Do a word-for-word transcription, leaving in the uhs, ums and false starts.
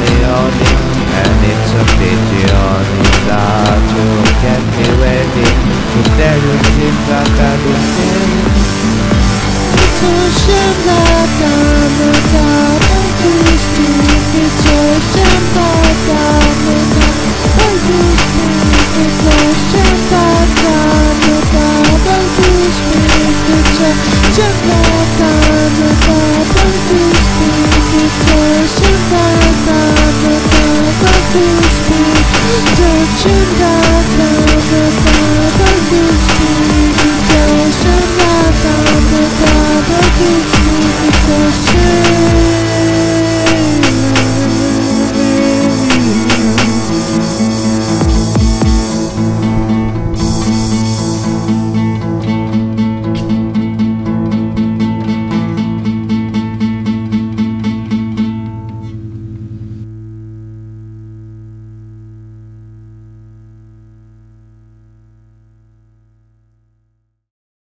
only, only, and it's a pity only that you get me ready. If there you seem like I do things. It's a shame that I'm a god of this thing. It's a shame that I'm a god of this thing. It's a shame that I'm a god of this thing. It's a shame that I'm a god of this thing. It's a shame that I'm a god of this thing. It's a shame that